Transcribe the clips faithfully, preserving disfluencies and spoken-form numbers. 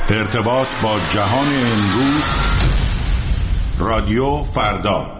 ارتباط با جهان امروز، رادیو فردا.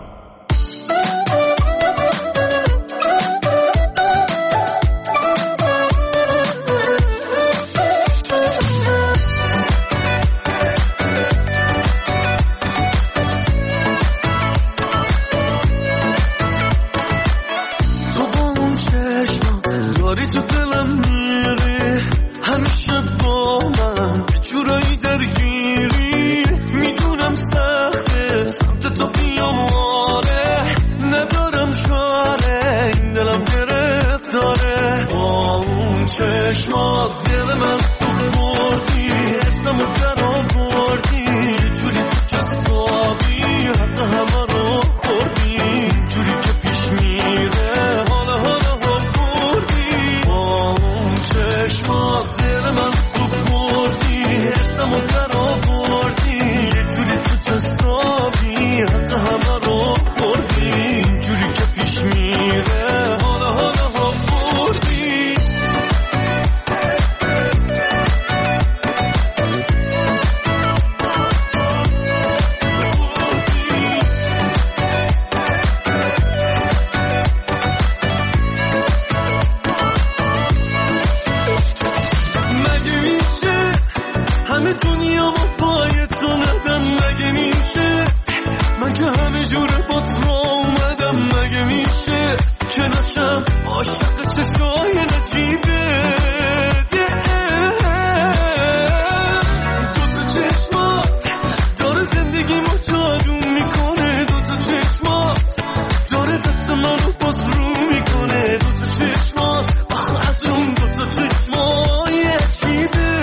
چشمات دل من تو بردی، اسمم در آوردی، جوری تو جسابی حق همه رو خوردی، جوری که پیش میره حالا حالا ها بردی. با اون چشمات دل من تو بردی، اسمم در آوردی، جوری تو جسابی حق همه رو خوردی، جوری که پیش میره حالا حالا ها بردی. عاشق چشای نجیبه دو تا چشمات داره زندگی ما جادو میکنه، دو تا چشمات داره دست منو باز رو میکنه، دو تا چشمات آخه از اون دو تا چشمای عجیبه.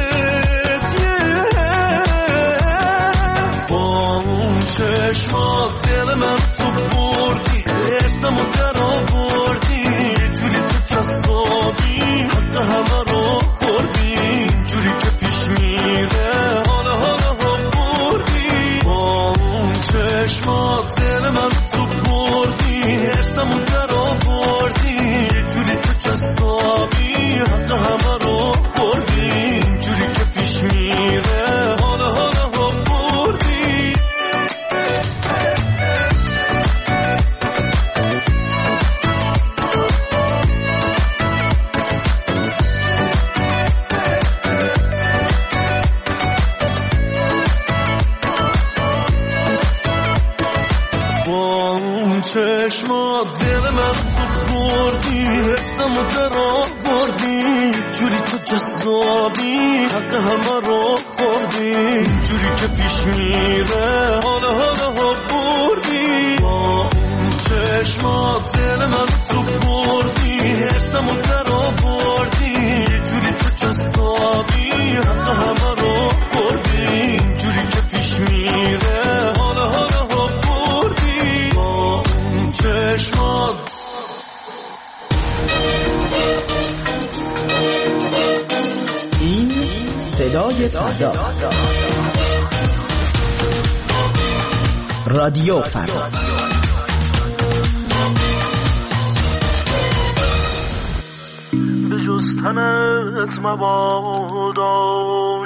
با اون چشمات دل من تو بردی، ارسمو در آوردی، جوری تو جذابی حق همه رو خوردی، جوری که پیش میره حالا حالا ها بردی. با اون چشمات دل من تو بردی، ارسمو در آوردی، جوری تو جذابی حق همه رو خوردی، جوری که پیش میره حالا حالا ها بردی. چشمات دل من تو بردی، حسمو در آوردی، جوری تو جذابی حق همه رو خوردی، جوری که پیش میره حالا حالا ها بردی. با اون چشمات دل من تو بردی، حسمو در آوردی، جوری تو جذابی حق همه رو خوردی، جوری که پیش میره حالا حالا ها بردی. با اون چشمات این صدای فردا، رادیو فردا. به جز تنت مبادا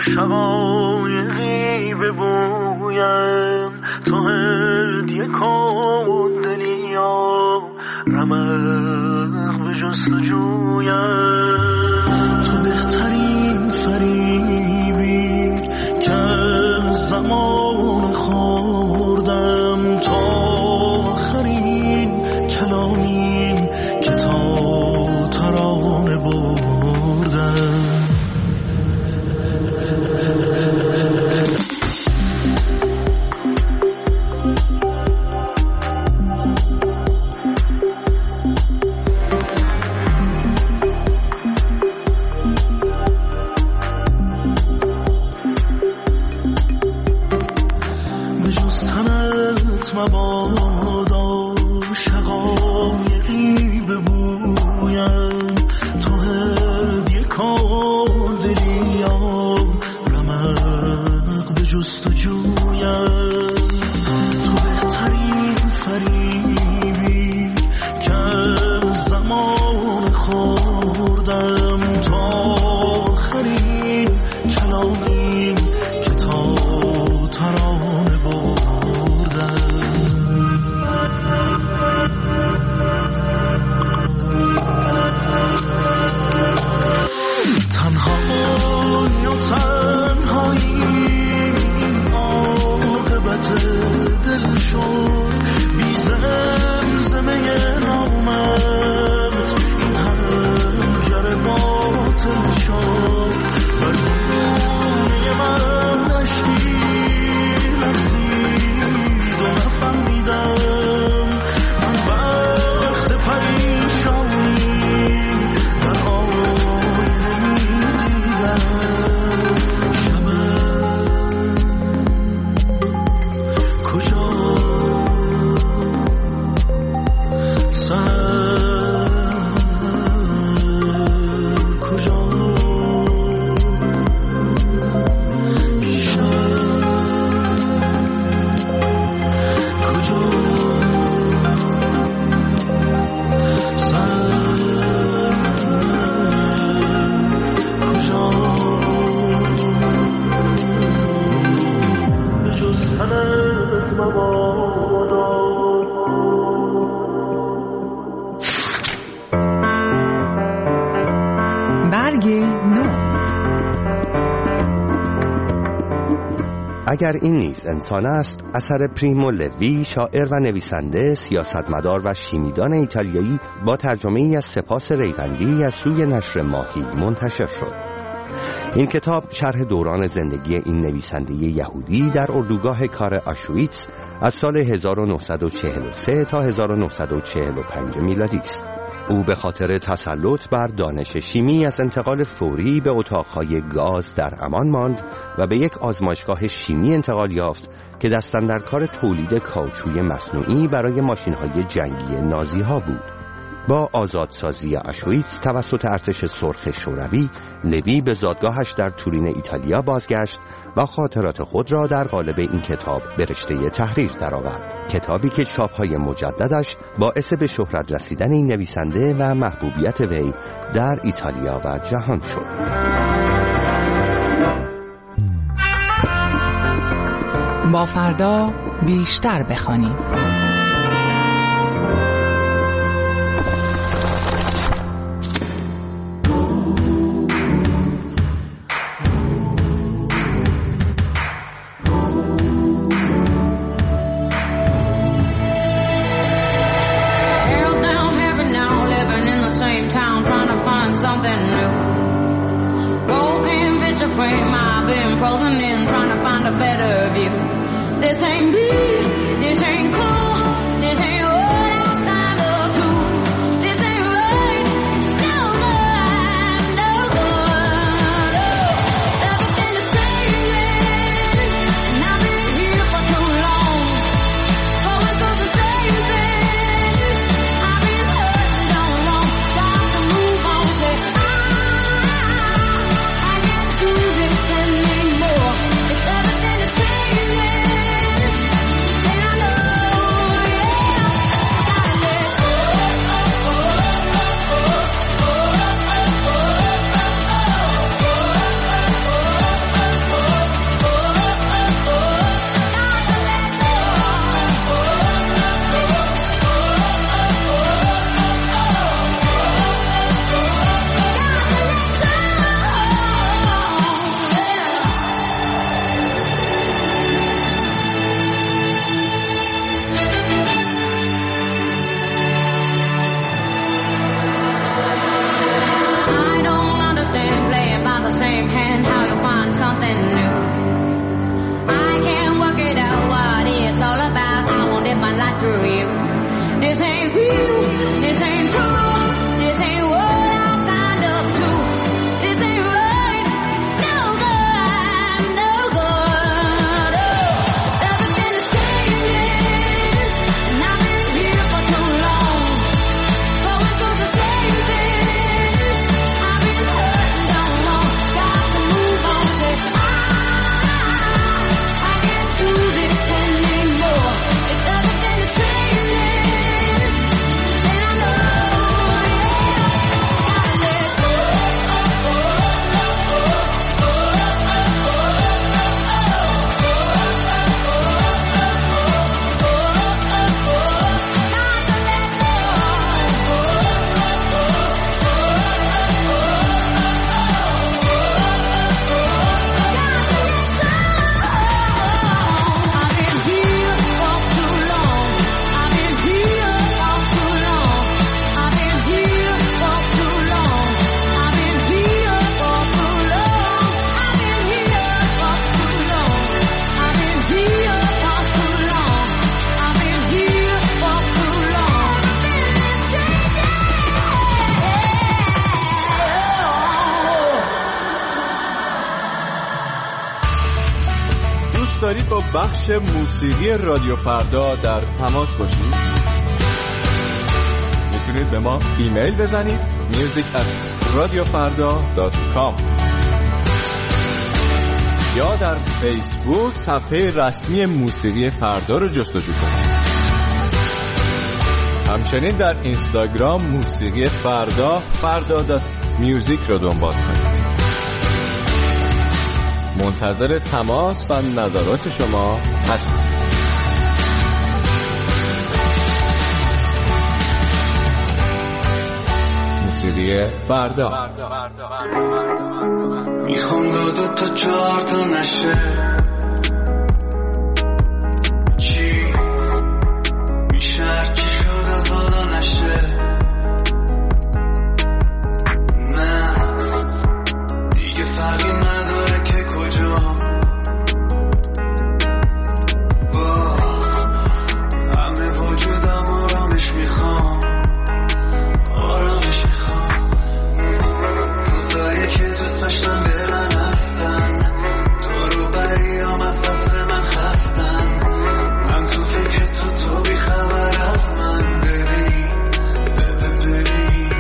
شقایقی ببویم، تو هدیه کن دلیا رمق به جستجویم، تو بهترین فریبی که زمان خوردم، تا آخرین کلامی که تا ترانه بردم. مبادا شقایقی ببویم، تو هدیه کن دلیا رمق به جستجویم، تو بهترین فریبی که زمان خوردم، تا آخرین کلامی تا ترانه بردم. تنهایی و تنهایی عاقبت دل شد، بی زمزمه نامت این هنجر باطل شد. بر خونه من نشتی لرزید و نفهمیدم من وقت پریشانی در آینه میدیدم. شبم کجا سر کجا اگر این نیز انسان است، اثر پریمو لوی، شاعر و نویسنده، سیاستمدار و شیمیدان ایتالیایی، با ترجمه ای از سپاس ریوندی از سوی نشر ماهی منتشر شد. این کتاب شرح دوران زندگی این نویسنده یهودی در اردوگاه کار آشویتس از سال هزار و نهصد و چهل و سه تا هزار و نهصد و چهل و پنج میلادی است. او به خاطر تسلط بر دانش شیمی از انتقال فوری به اتاقهای گاز در امان ماند و به یک آزمایشگاه شیمی انتقال یافت که دست اندرکار تولید کاوچوی مصنوعی برای ماشین‌های جنگی نازی‌ها بود. با آزادسازی آشویتس توسط ارتش سرخ شوروی، لوی به زادگاهش در تورین ایتالیا بازگشت و خاطرات خود را در قالب این کتاب به رشته تحریر درآورد. کتابی که چاپ‌های مجددش باعث به شهرت رسیدن این نویسنده و محبوبیت وی در ایتالیا و جهان شد. با فردا بیشتر بخوانیم. This ain't me, this ain't cool, this ain't what I signed up to. This ain't right, it's no good, no good. Oh, everything is changing, and I've been here for too long. Going through the same things, I've been hurting down wrong. Got to move on, say ah, I can't do this anymore. If everything is changing. This ain't real, this ain't true, this ain't what I signed up to. This ain't right, it's no good, no good. Oh, everything is changing, and I've been here for too long. Going through the same things, I've been hurting down wrong. Got to move on, say ah, I can't do this anymore. If everything is changing, then I know. دوست دارید با بخش موسیقی رادیو فردا در تماس باشید؟ میتونید به ما ایمیل بزنید میوزیک ات رادیو فردا دات کام یا در فیسبوک صفحه رسمی موسیقی فردا رو جستجو کنید. همچنین در اینستاگرام موسیقی فردا فردا دات میوزیک رو دنبال کنید. منتظر تماس و نظرات شما هستیم. موسیقی فردا. میخوام دو دو تا چهار تا نشه چی میشه هرچی شده حالا نشه نه دیگه فرقی نداره که کجا با همه وجودم آرامش میخوام آرامش میخوام روزایی که دوست داشتم برن رفتن تو رو بریم از دست من خستن من تو فکر تو تو بی خبر از من ببین ببین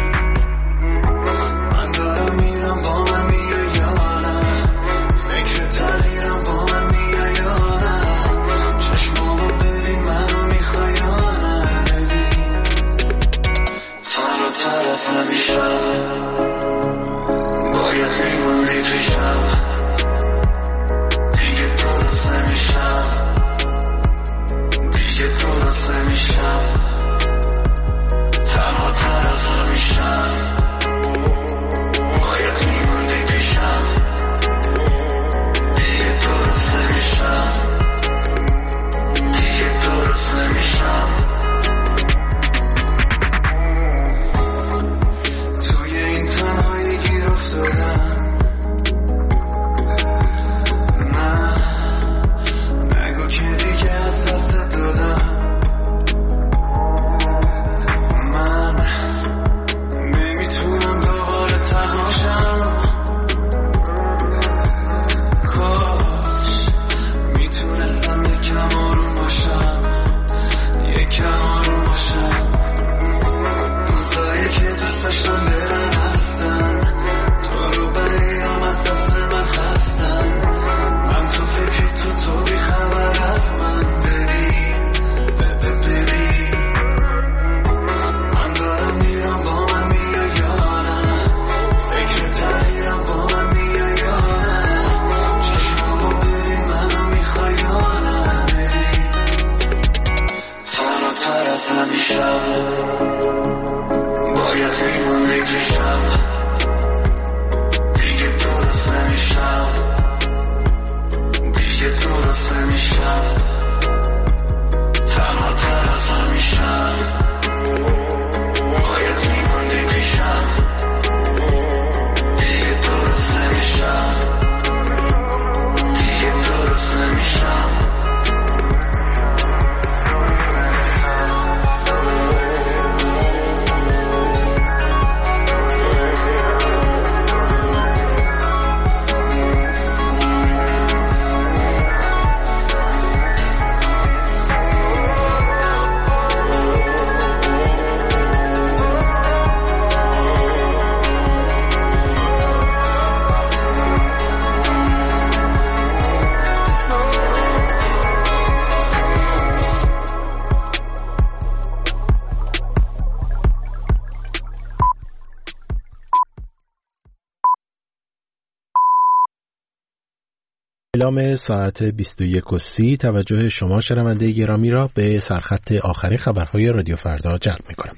من دارم میرم با من میای یا نه فکر تغییرم با من میای یا نه چشمامو ببین منو میخوای یا نه ببین تنها تر از همیشه باید میمونی پیشم دیگه درست نمیشم دیگه درست نمیشم تنها تر از همیشم باید میمونی پیشم دیگه درست نمیشم دیگه درست نمیشم توی این تنهایی گیر افتادم نه نگو که دیگه از دست دادم من نمیتونم دوباره تنهاشم کاش میتونستم یکم آروم باشم یکم آروم باشم روزایی که دوست داشتم برن رفتن تو رو بریم از دست من خستن من تو فکر تو تو بی خبر از من بری بری من دارم میرم با من میای یا نه فکر تغییرم با من میای یا نه چشمامو ببین منو میخوای یا نه بری تنها تر از همیشه باید میمونی پیشم دیگه درست نمیشم دیگه درست نمیشم تنها تر از همیشه باید میمونی پیشم دیگه درست نمیشم دیگه درست نمیشم اعلام ساعت بیست و یک و سی توجه شما شنونده گرامی را به سرخط آخرین خبرهای رادیو فردا جلب می‌کنم.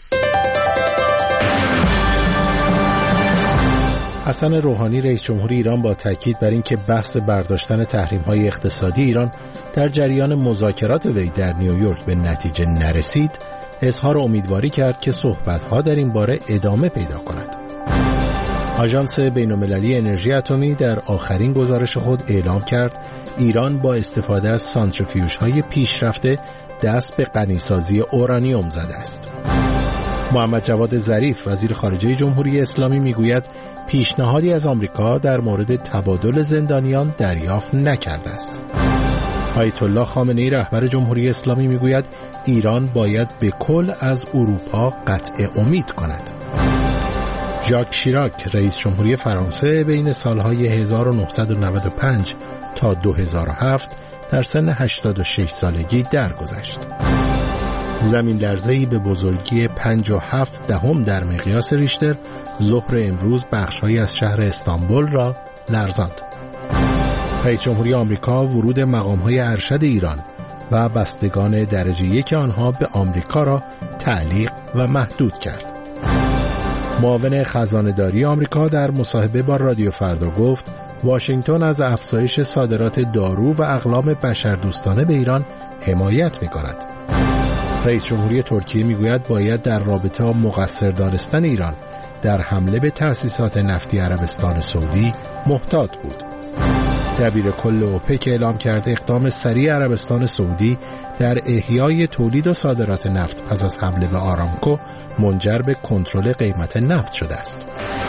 حسن روحانی رئیس جمهور ایران با تاکید بر اینکه بحث برداشتن تحریم‌های اقتصادی ایران در جریان مذاکرات وی در نیویورک به نتیجه نرسید، اظهار امیدواری کرد که صحبت‌ها در این باره ادامه پیدا کند. آژانس بین‌المللی انرژی اتمی در آخرین گزارش خود اعلام کرد ایران با استفاده از سانتریفیوژهای پیشرفته دست به غنیسازی اورانیوم زده است. محمد جواد ظریف وزیر خارجه جمهوری اسلامی میگوید پیشنهادی از آمریکا در مورد تبادل زندانیان دریافت نکرده است. آیت الله خامنه‌ای رهبر جمهوری اسلامی میگوید ایران باید به کل از اروپا قطع امید کند. ژاک شیراک رئیس جمهوری فرانسه بین سالهای هزار و نهصد و نود و پنج تا دو هزار و هفت در سن هشتاد و شش سالگی درگذشت. زمین لرزه‌ای به بزرگی پنج و هفت دهم در مقیاس ریشتر ظهر امروز بخش‌هایی از شهر استانبول را لرزاند. رئیس جمهوری آمریکا ورود مقام‌های ارشد ایران و بستگان درجه یک آنها به آمریکا را تعلیق و محدود کرد. معاون خزانه‌داری آمریکا در مصاحبه با رادیو فردا گفت واشنگتن از افزایش صادرات دارو و اقلام بشردوستانه به ایران حمایت می‌کند. رئیس جمهوری ترکیه میگوید باید در رابطه با مقصر دانستن ایران در حمله به تأسیسات نفتی عربستان سعودی محتاط بود. دبیر کل اوپک اعلام کرده اقدام سریع عربستان سعودی در احیای تولید و صادرات نفت پس از حمله به آرامکو منجر به کنترل قیمت نفت شده است.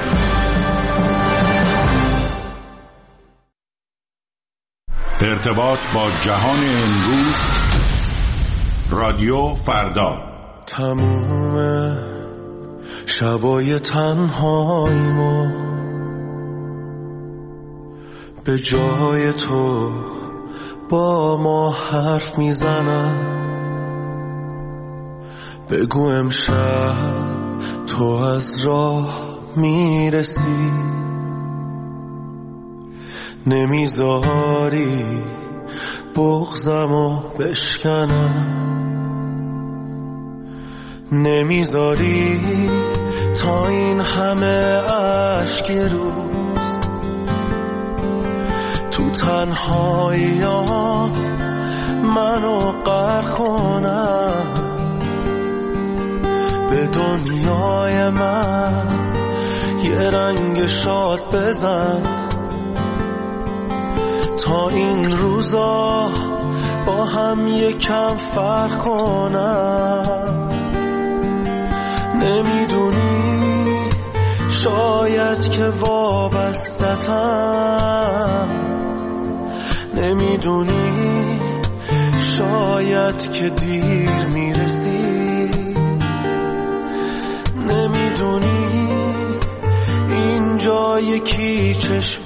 ارتباط با جهان امروز، رادیو فردا. تموم شبای تنهاییمو به جای تو با ما حرف میزنم. بگو امشب تو از راه میرسی، نمیذاری بغضمو بشکنم، نمیذاری تا این همه عشق روز تو تنهایی‌ها منو غرق کنم. به دنیای من یه رنگ شاد بزن تا این روزا با هم یکم فرق کنم. نمیدونی شاید که وابسته‌ام، نمیدونی شاید که دیر میرسی، نمیدونی اینجا یکی چشم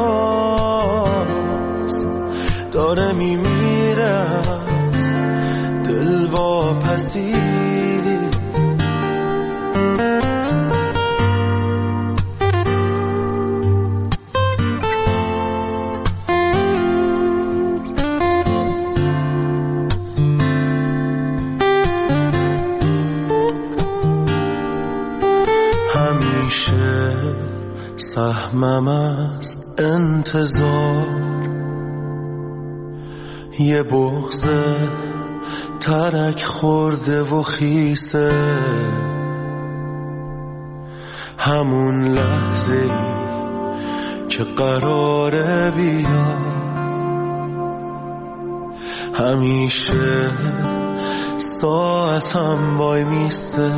براز داره میمیره دل واپسی. همیشه سهمم از انتظار یه بغض ترک خورده و خیسه، همون لحظه ای که قراره بیا همیشه ساعتم وای میسته.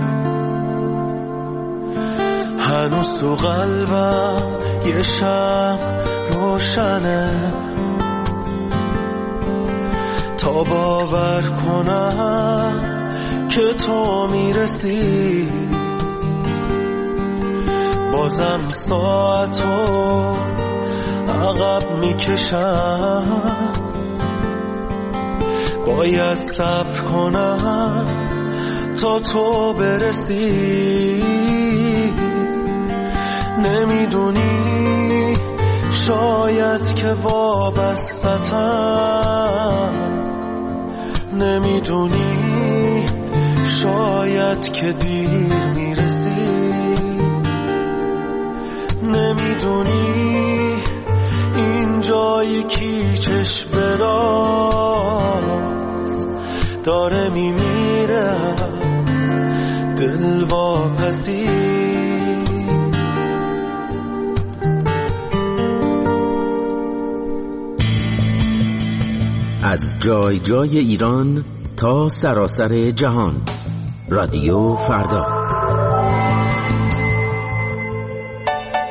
هنوز تو قلبم یه شمع روشنه تا باور کنم که تو میرسی. بازم ساعتو عقب میکشم، باید صبر کنم تا تو برسی. نمیدونی شاید که وابسته‌ام، نمیدونی شاید که دیر میرسی، نمیدونی اینجا یکی چشم براز داره میمیره دل واپسی. از جای جای ایران تا سراسر جهان، رادیو فردا.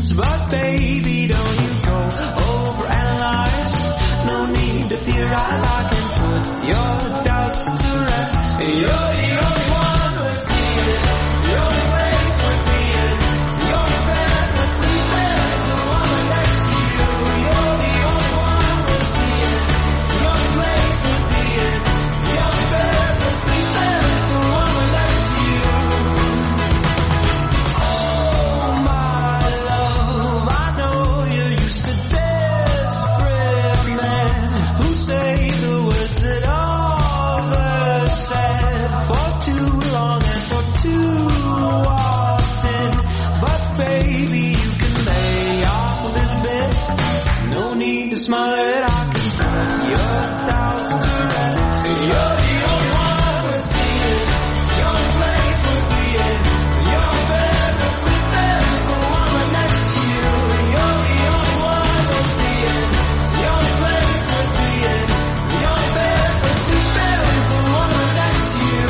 But baby, don't you go overanalyze. No need to theorize. I can put your doubts to rest. You're the only one with me. Your place with me. Your bed with sleeping. The one next to you. You're the only one with me. Your place with me. Your bed with sleeping. The one next to you. Oh my love, I know you're used to desperate men who say the words that others said for too long and for too often. But baby, you can lay off a little bit. No need to smile it. I can put your doubts to rest. You're the only one with seeing. Your place would be in. Your bed with sleeping. The one next to you. You're the only one with seeing. Your place would be in. Your bed with sleeping. The one next to you.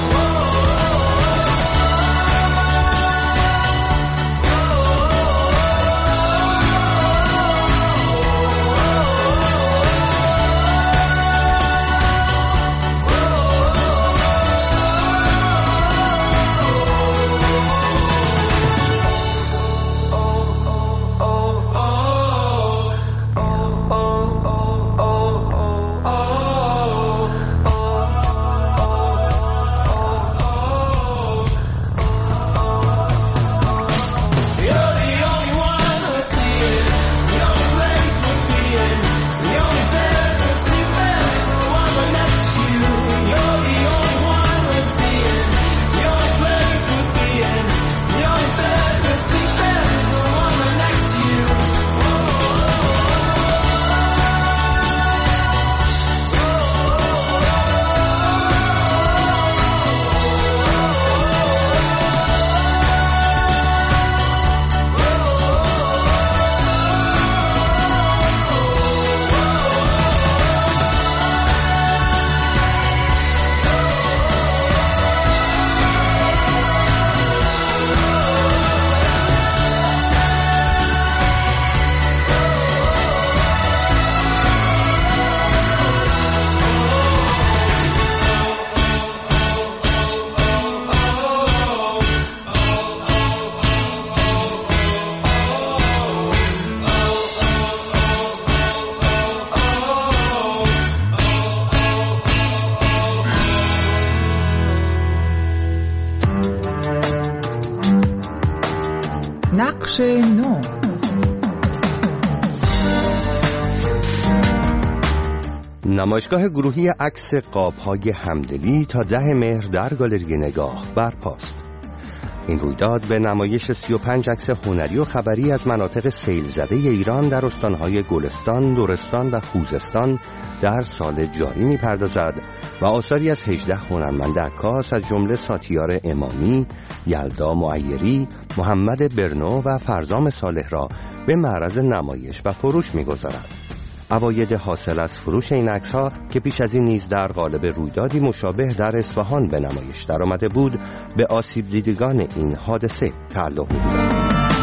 You're the only one with seeing. Your place would be in. Your bed with sleeping. The one next to you. You're the only one with seeing. Your place would be in. Your bed with sleeping. The one next to you. نقش نو. نمایشگاه گروهی عکس قاب‌های همدلی تا ده مهر در گالری نگاه برپاست. این رویداد به نمایش سی و پنج عکس هنری و خبری از مناطق سیل زده ایران در استان‌های گلستان، لرستان و خوزستان در سال جاری می‌پردازد و آثاری از هجده هنرمند عکاس از جمله ساتیار امامی، یلدا معیری، محمد برنو و فرزام صالح را به معرض نمایش و فروش می‌گذارد. عواید حاصل از فروش این عکس‌ها که پیش از این نیز در قالب رویدادی مشابه در اصفهان به نمایش درآمده بود، به آسیب دیدگان این حادثه تعلق می‌گیرد.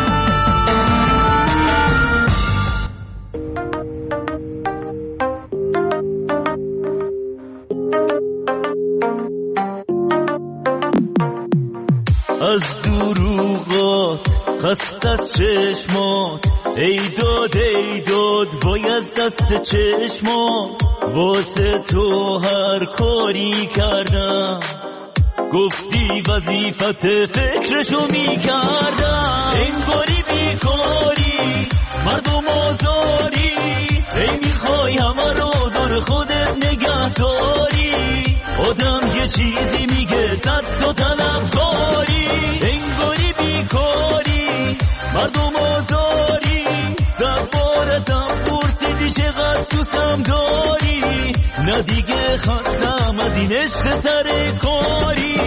از دروغات خست از چشمات، ای داد ای داد باید دست چشمات، واسه تو هر کاری کردم، گفتی وظیفت فکرشو میکردم، انگاری بیکاری مردم آزاری، ای میخوای همه رو دور خودت نگه داری، آدم یه چیزی میگه صد تا طلبکاری، انگاری بیکاری مردم آزاری، زبارتم پرسیدی چقدر دوستم داری، نه دیگه خستم از این عشق سر کاری.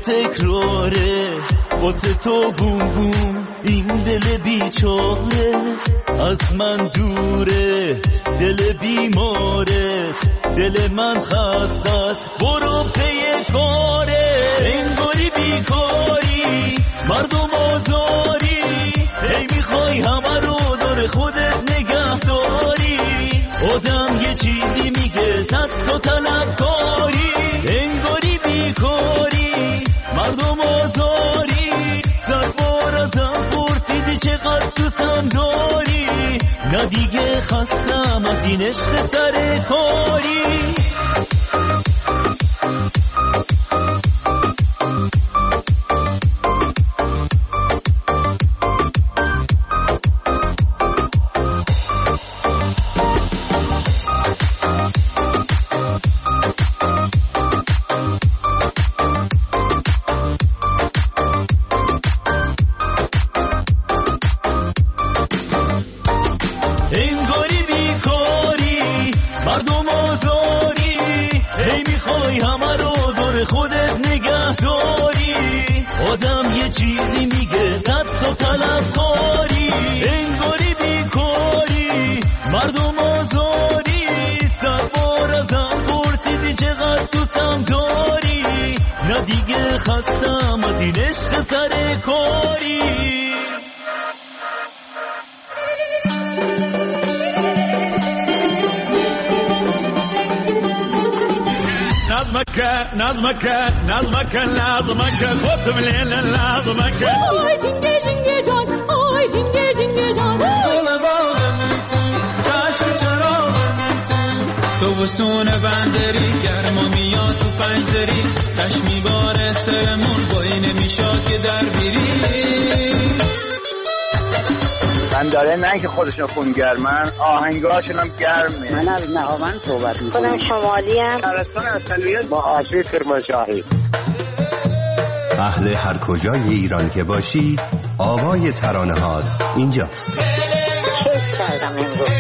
تکراره، واسه تو بوم بوم این دل بیچاره، از من دوره دل بیماره، دل من خسته است برو پی کاره، انگاری بیکاری مردم آزاری، هی میخوای همه رو دور خودت نگه داری، آدم یه چیزی میگه صد تا طلبکاری، انگاری بیکاری مردم آزاری، صد بار ازم پرسیدی چقدر دوستم داری، نه دیگه خستم از این عشق سر کاری. آدم یه چیزی میگه صد تا طلبکاری، انگاری بیکاری مردم آزاری، صد بار ازم پرسیدی چقدر دوستم داری، نه دیگه خستم از این عشق سر کاری. نظمك نظمك نظمك نظمك خد من هنا نظمك آی جنگه جنگه جان، آی جنگه جنگه جان، دل باغم چشم چراغم تو وسون بندری گرما میاد تو پنجدری، تش میباره سرمون بایی نمیشاد که در بیری، من داره نه که خودشون خونگرمن، آهنگاشون هم گرمه. من از نهاون صحبت میکنم، خودم شمالی هم شهرستان اصلیت با آشی کرمانشاهی. اهل هر کجای ایران که باشی آوای ترانه هات اینجاست. کیف کردم امروز.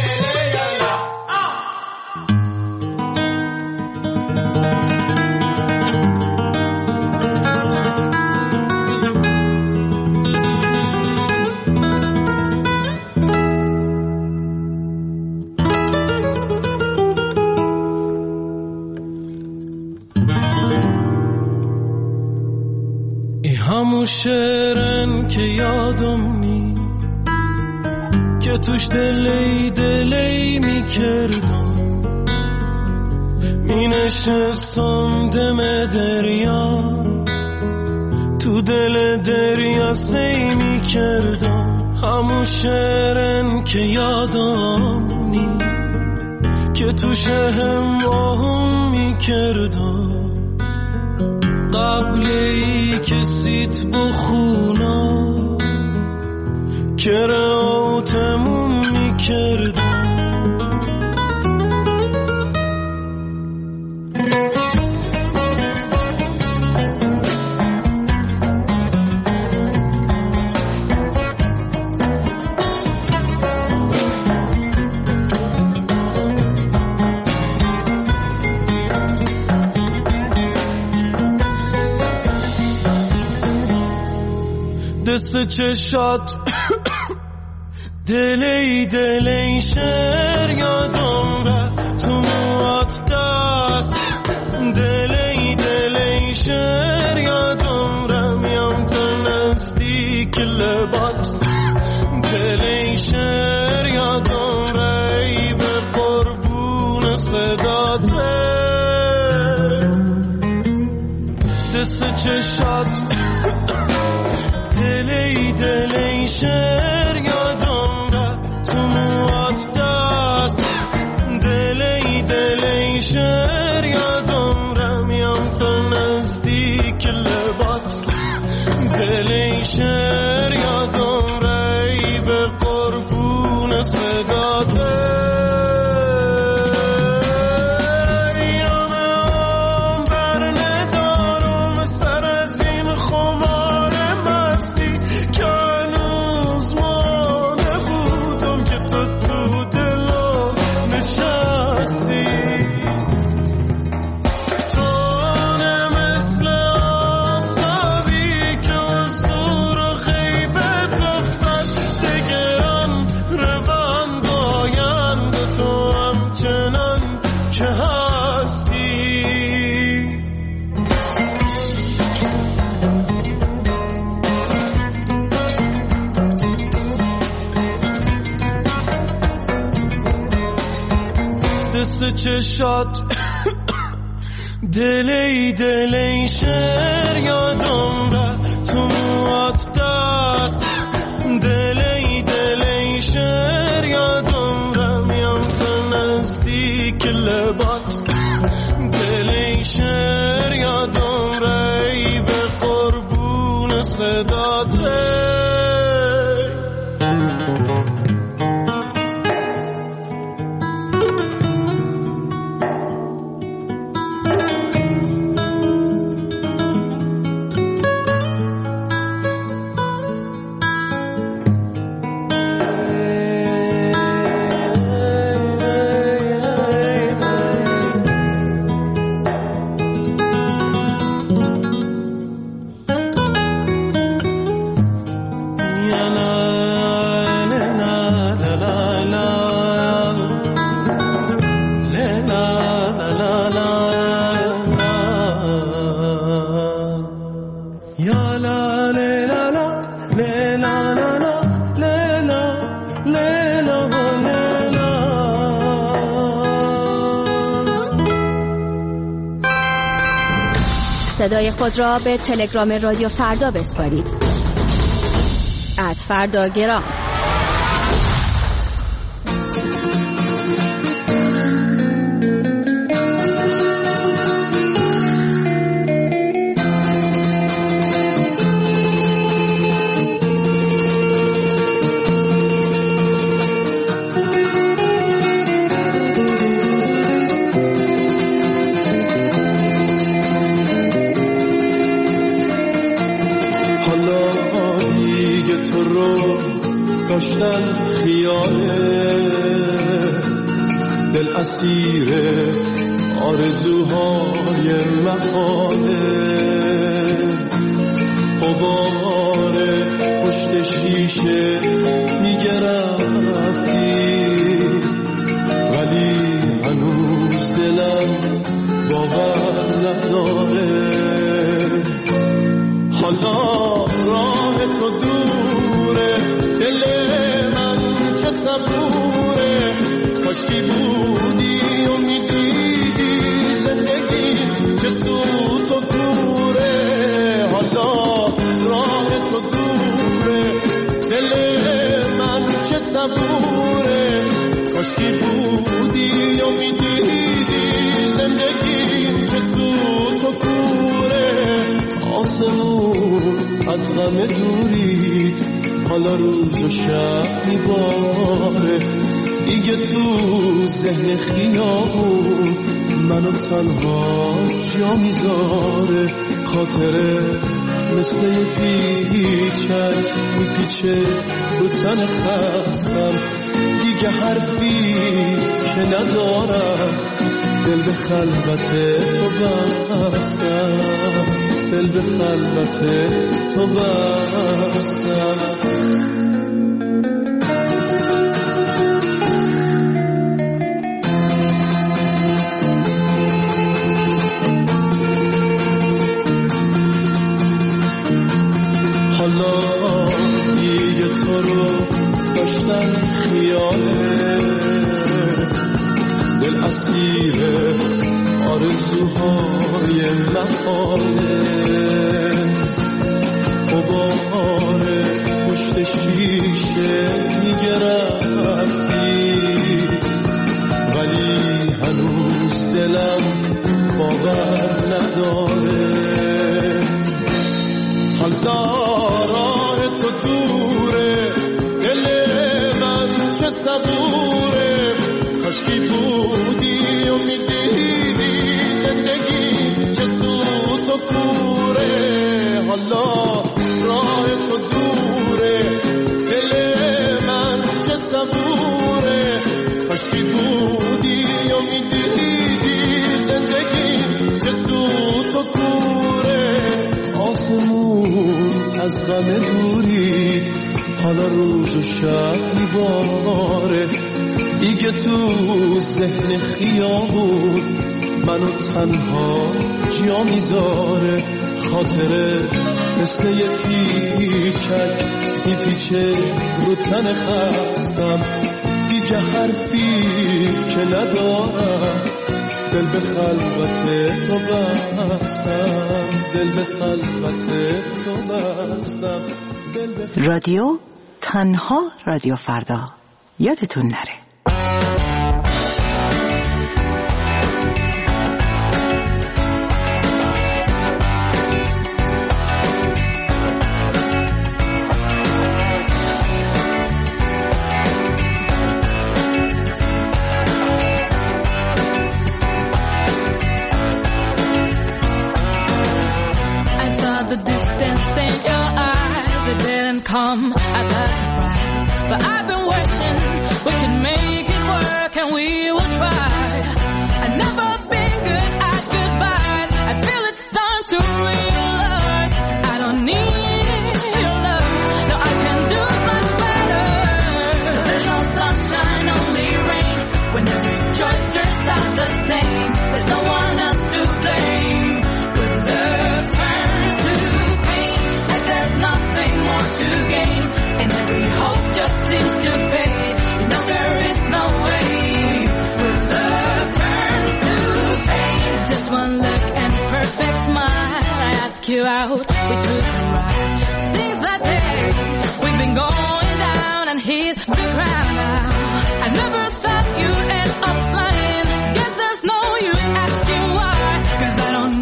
همون شعرن که یادم نی که توش دلی دلی می کردم، می نشستم دم دریا تو دل دریا سی می کردم، همون شعرن که یادم نی که توش هم آهم می کردم، قبل ای کسیت بخونا که راتمون میکردم. دست چشات دلی دلی شر یادم را تو موات دست، دلی دلی شر یادم را میام تو نزدیک لبات، دلی شر یادم را ای به قربون صدات، دست چشات دلی دلی شر یادم را تو موات دست، دلی دلی شر یادم را میام تو نزدیک لبات، دلی شر یادم را ای به قربون صدات. نور چشات دلی دلی شعر یادم را تو موات دست دلی دلی شعر یادم را میام تو نزدیک لبات دلی شعر یادم را ای به قربون صداته صدای خود را به تلگرام رادیو فردا بسپارید. ات فرداگرام. داشتن خیاله دل اسیر آرزوهای محاله غبار پشت شیشه میگه رفتی ولی هنوز دلم باور نداره حالا راه تو دوره دل من چه صبوره کاشکی بودی و میدیدی زندگی چه سوت و کوره حالا راه تو دوره دل من چه صبوره کاشکی بودی و میدیدی زندگی چه سوت و کوره آسمون از غم دورید حالا روز و شب میباره دیگه تو ذهن خیابون منو تنها جا میذاره خاطره مثل یه پیچک میپیچه رو تن خستم دیگه حرفی که ندارم دل به خلوت تو بستم دل به خلوت تو بستم حالا دیگه تو رو داشتن خیاله دل اسیر آرزوهای محاله غبار پشت شیشه میگه رفتی ولی هنوز دلم باور نداره حالا راه تو دوره دل من چه صبوره کاشکی بودی و میدیدی زندگی چه سوت و کوره حالا راه تو دوره دل من چه صبوره کاشکی بودی و میدیدی زندگی چه سوت و کوره آسمون از غم دورید حالا روز و شب میباره دیگه تو ذهن خیابون منو تنها جا میذاره خاطره مثل یه پیچک میپیچه رو تن خستم دیگه دیگه حرفی که ندارم، دل به خلوت تو بستم، دل به خلوت تو بستم. رادیو تنها رادیو فردا، یادتون نره. Come as a surprise, but I've been wishing we could make it work and we will try. I've never been good at goodbyes. I feel it's time to realize I don't need your love. No, I can do much better. There's no sunshine, only rain. When every choice turns out the same, there's no one else to blame. When love turns to pain, like there's nothing more to gain, and every hope just seems to fade. You know there is no way. When love turns to pain, just one look and perfect smile. I ask you out, we took a ride. Since that day, we've been going down and hit the ground now. I never thought you'd end up lying. Guess there's no use asking why, 'cause I don't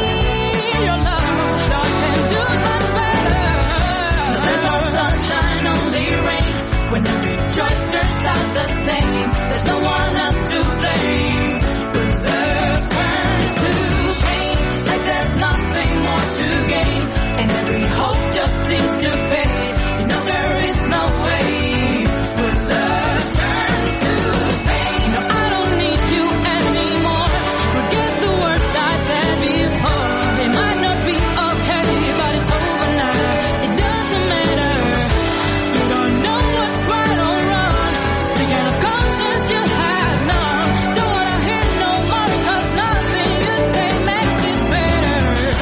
need your love. No, I can do much better. There's no sunshine, only rain. When every choice turns out the same, there's no one else to blame. When love turns to pain, like there's nothing more to gain, and every hope just seems to fade. You know there is no way. When love turns to pain, no, I don't need you anymore. Forget the words I said before. It might not be okay, but it's over now. It doesn't matter. You don't know what's right or wrong. Speaking of conscience, you have none. Don't wanna hear no more, 'cause nothing you say makes it better.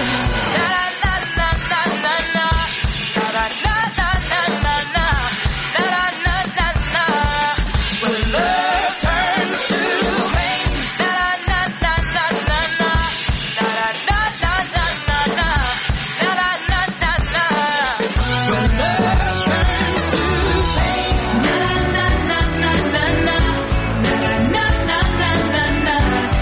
Na na na na na na na na na na na na na na na na. When love turns to pain, na na na na na na na na na na na na na na na na. When love turns to pain, na na na na na na na na na na na na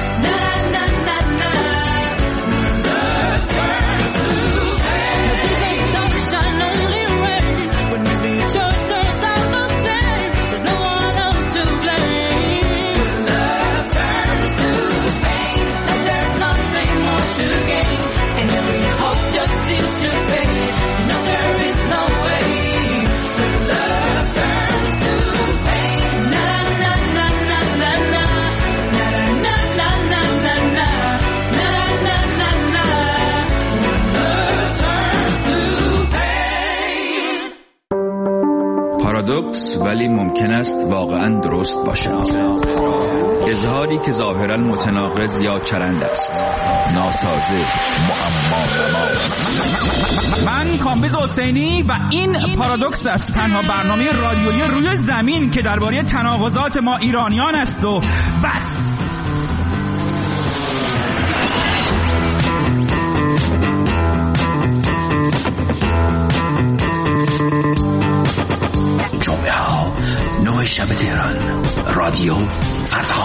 na na na. When love turns to pain, there's no sunshine, only rain. When every choice turns out the same, there's no one else to blame. When love turns to pain, like there's nothing more to gain, and every hope just seems to fade. You know there is no way. When love turns to pain, na na na na na na na na na na na na na na na. When love turns to pain. پارادوکس ولی ممکن است واقعا درست باشد. اظهاری که ظاهرا متناقض یا چرند است، ناسازه، معما نما. من کامبیز حسینی و این پارادوکس است، تنها برنامه رادیویی روی زمین که درباره تناقضات ما ایرانیان است و بس. جمعه ها نه شب تهران، رادیو فردا.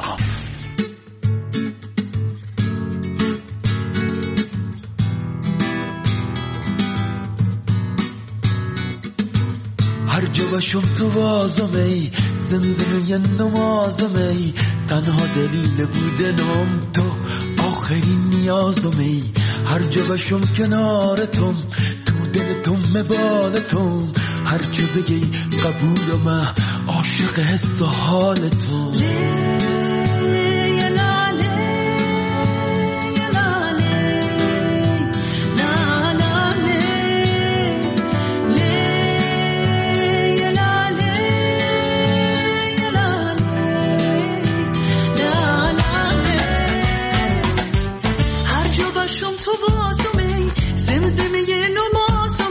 هر جا باشم تو بازم ای، زمزمه نمازم ای، تنها دلیل بودنم تو، آخرین نیازم ای. هر جا باشم کنارتم، تو دلتم مبالتم، هر چه بگی قبولم، عاشق حس و حالتم.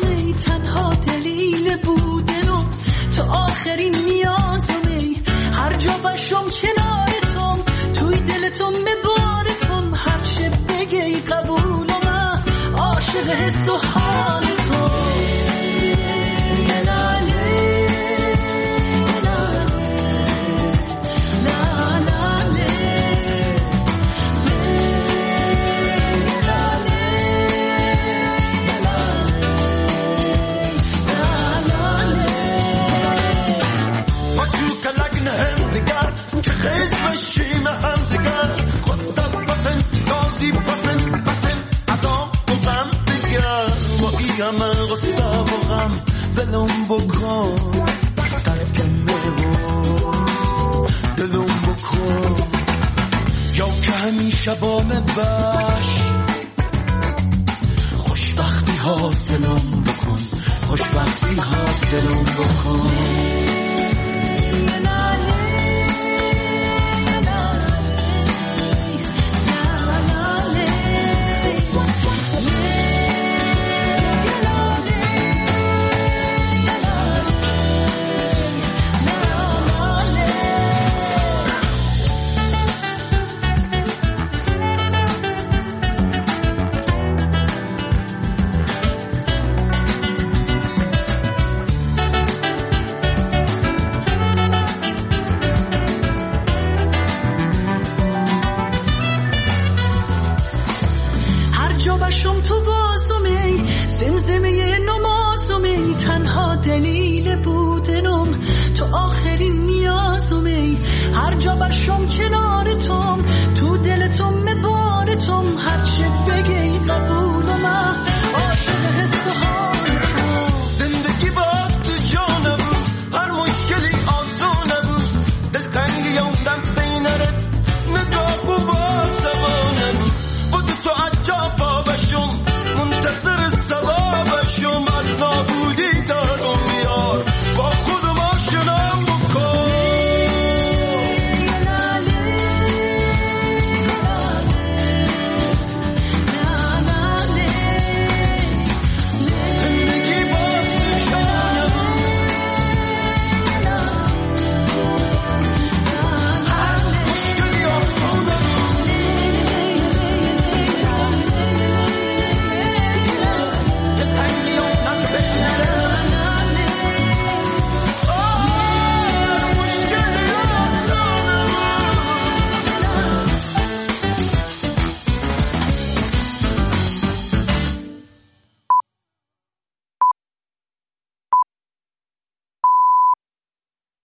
آخرین نیازم ای، هر بشم کنارتم توی دلتم مبارتم هر چه بگی قبولم عاشق حس و حالتم که خیز بشیم هم دیگر خواستم بسن گازی بسن بسن ادام و غم دیگر با ای همه غصه و غم دلم بکن ترکنه و دلم بکن یا که همیشه با مبش خوشبختی حاصلم بکن خوشبختی حاصلم بکن دلیل بودنم تو آخرین نیازم ای هر جا باشم چنان